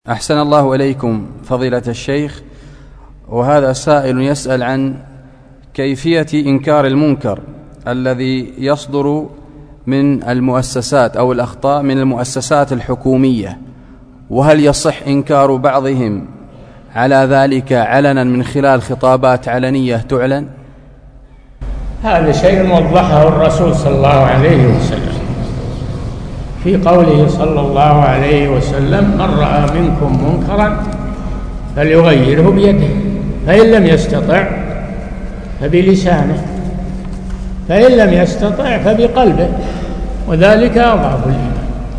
أحسن الله إليكم فضيلة الشيخ. وهذا سائل يسأل عن كيفية إنكار المنكر الذي يصدر من المؤسسات أو الأخطاء من المؤسسات الحكومية، وهل يصح إنكار بعضهم على ذلك علنا من خلال خطابات علنية تعلن؟ هذا شيء وضحه الرسول صلى الله عليه وسلم في قوله صلى الله عليه وسلم: من رأى منكم منكرا فليغيره بيده، فإن لم يستطع فبلسانه، فإن لم يستطع فبقلبه، وذلك أضعف الإيمان.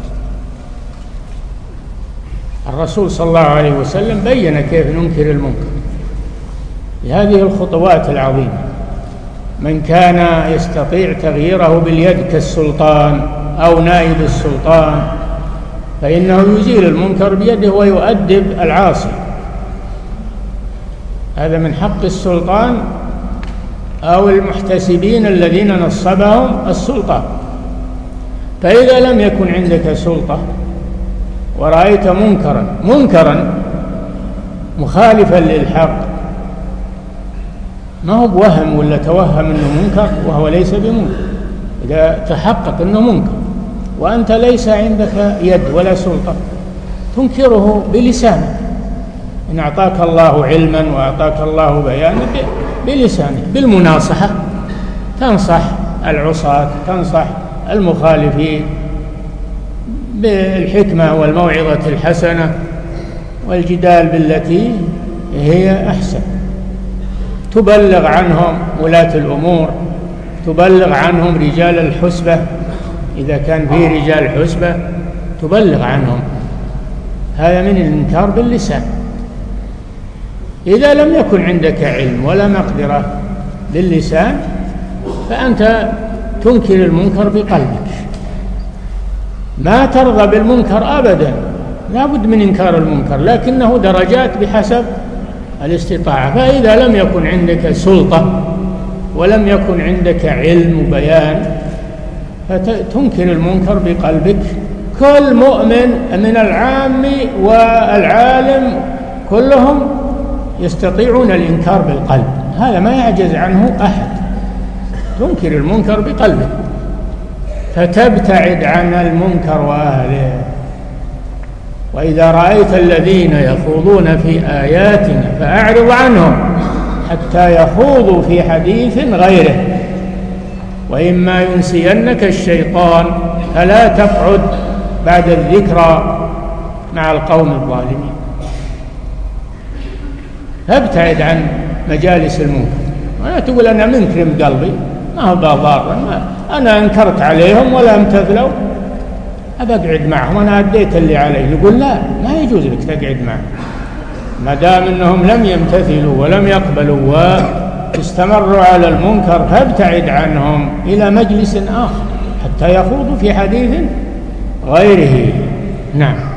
الرسول صلى الله عليه وسلم بين كيف ننكر المنكر بهذه الخطوات العظيمة. من كان يستطيع تغييره باليد كالسلطان أو نائب السلطان فإنه يزيل المنكر بيده ويؤدب العاصي. هذا من حق السلطان أو المحتسبين الذين نصبهم السلطان. فإذا لم يكن عندك سلطة ورأيت منكرا مخالفا للحق، ما هو بوهم ولا توهم أنه منكر وهو ليس بمنكر، إذا تحقق أنه منكر وأنت ليس عندك يد ولا سلطة تنكره بلسانك. إن أعطاك الله علما وأعطاك الله بيانا بلسانك، بالمناصحة تنصح العصاة، تنصح المخالفين بالحكمة والموعظة الحسنة والجدال بالتي هي أحسن. تبلغ عنهم ولاة الأمور، تبلغ عنهم رجال الحسبة، إذا كان فيه رجال حسبة تبلغ عنهم. هذا من الإنكار باللسان. إذا لم يكن عندك علم ولا مقدرة باللسان فأنت تنكر المنكر بقلبك. ما ترضى بالمنكر أبدا، لا بد من إنكار المنكر، لكنه درجات بحسب الاستطاعة. فإذا لم يكن عندك سلطة ولم يكن عندك علم وبيان فتنكر المنكر بقلبك. كل مؤمن من العام والعالم كلهم يستطيعون الإنكار بالقلب، هذا ما يعجز عنه أحد. تنكر المنكر بقلبك فتبتعد عن المنكر وأهله. وإذا رأيت الذين يخوضون في آياتنا فأعرض عنهم حتى يخوضوا في حديث غيره، وإما ينسينك الشيطان فلا تقعد بعد الذكرى مع القوم الظالمين. فابتعد عن مجالس المنكر، ولا تقول أنا منكرم قلبي ما هو ضار، أنا أنكرت عليهم ولا امتثلوا أبقعد معهم، أنا أديت اللي علي. نقول لا، ما يجوز لك تقعد معهم ما دام أنهم لم يمتثلوا ولم يقبلوا واستمروا على المنكر، فابتعد عنهم إلى مجلس آخر حتى يخوضوا في حديث غيره. نعم.